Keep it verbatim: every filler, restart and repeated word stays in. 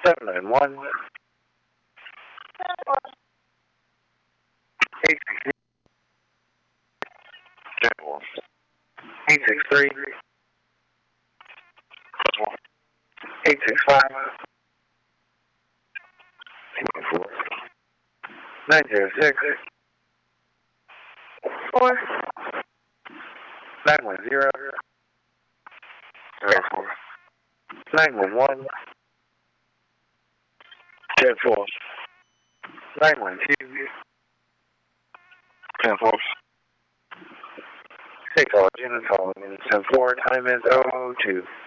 seven nine one. eight six eight six three. eight six five. nine zero six. Four. nine one zero. nine one one. ten four. nine one two. ten four. Six all units, all units, ten four. Time is oh two.